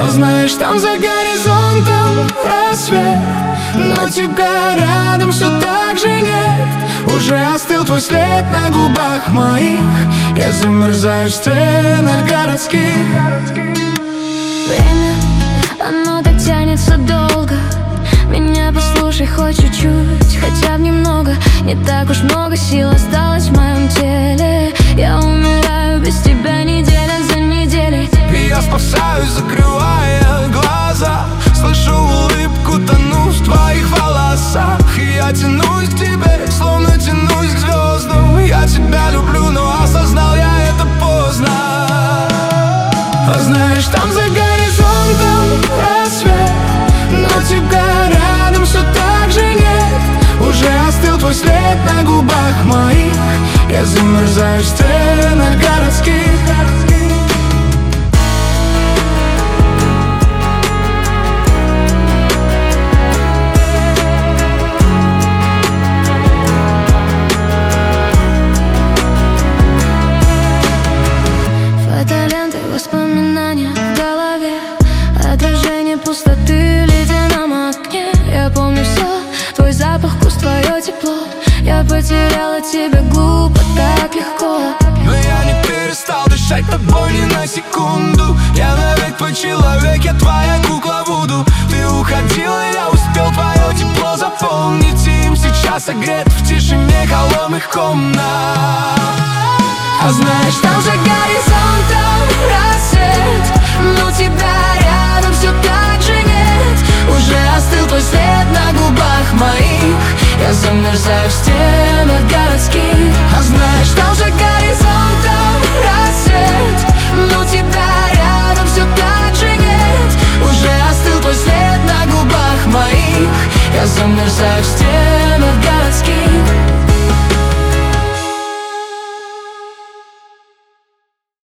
Знаешь, там за горизонтом рассвет, но тебя рядом все так же нет. Уже остыл твой след на губах моих, я замерзаю в стенах городских. Время, оно так тянется долго. Меня послушай хоть чуть-чуть, хотя бы немного. Не так уж много сил осталось в моем теле. Я умираю без тебя неделя за неделей. И я спасаюсь, закрывая глаза. Слышу улыбку, тону в твоих волосах. И я тянусь к тебе, словно тянусь к звездам. Я тебя люблю, но осознал я это поздно. А знаешь, там за горизонтом рассвет, но тебя рядом все так же нет. Уже остыл твой след на губах моих, я замерзаю в стенах городских. Фотоленты, воспоминания в голове, отражение пустоты в ледяном окне. Я помню все, твой запах, вкус, твое тепло. Я потеряла тебя глупо, так легко. Но я не перестал дышать тобой ни на секунду. Я навек твой человек, я твоя кукла Вуду. Ты уходила, я успел твое тепло заполнить им. Сейчас согрет в тишине холодных комнат. А знаешь, там за горизонтом рассвет, но тебя рядом все так же нет. Уже остыл твой след на губах моих, я замерзаю в стенах городских. А знаешь, там за горизонтом рассвет, но тебя рядом все так же нет. Уже остыл твой след на губах моих, я замерзаю в стенах городских.